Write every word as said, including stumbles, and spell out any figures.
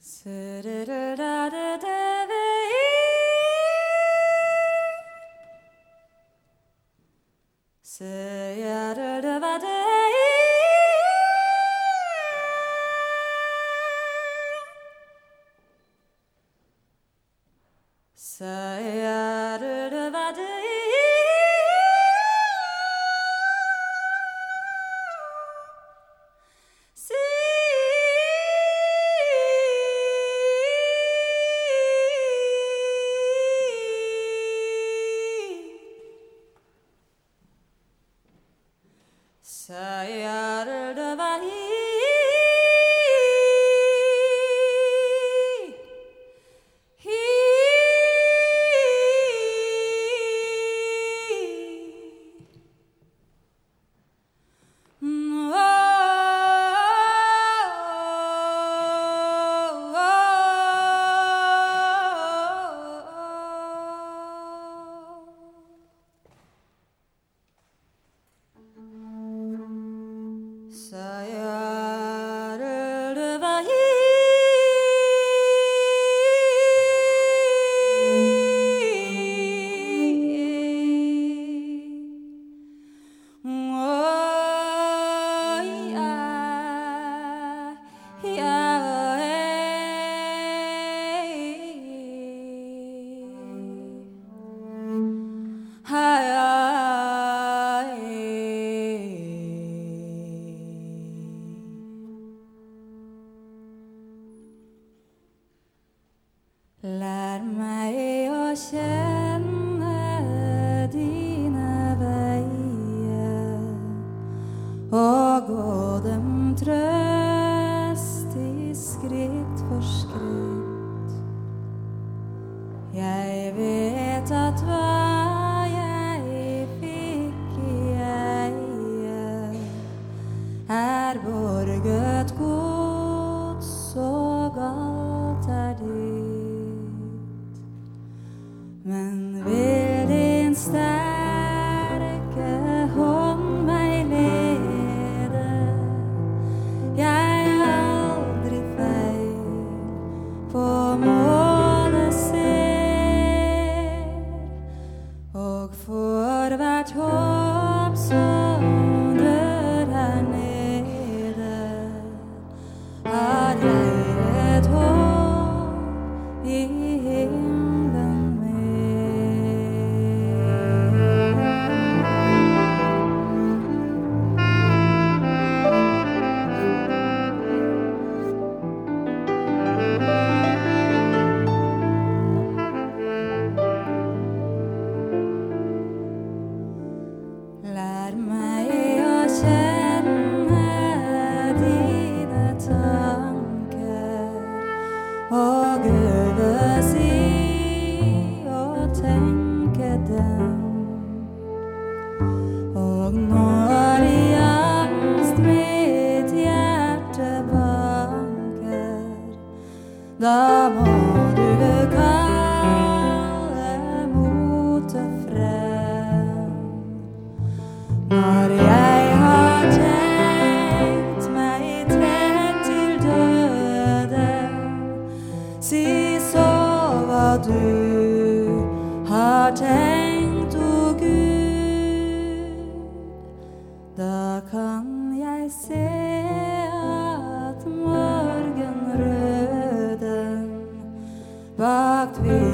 Lær meg å kjenne dine veier og gå dem trøst i skritt for skritt. Jeg vet at hva jeg fikk i eie er borget gods, og alt er ditt. Men vil din sterke hånd meg lede, jeg aldri feil på målet ser, og for hvert håp som dør her nede, har jeg et håp i himmelen. Lær meg å kjenne dine tanker og øves i å tenke dem. Og når i angst mitt hjerte banker, da må du kalle motet frem. Når jeg har tenkt meg tett til døden, si så hva du har tenkt, o Gud. Da kan jeg se at morgenrøden bak tvilen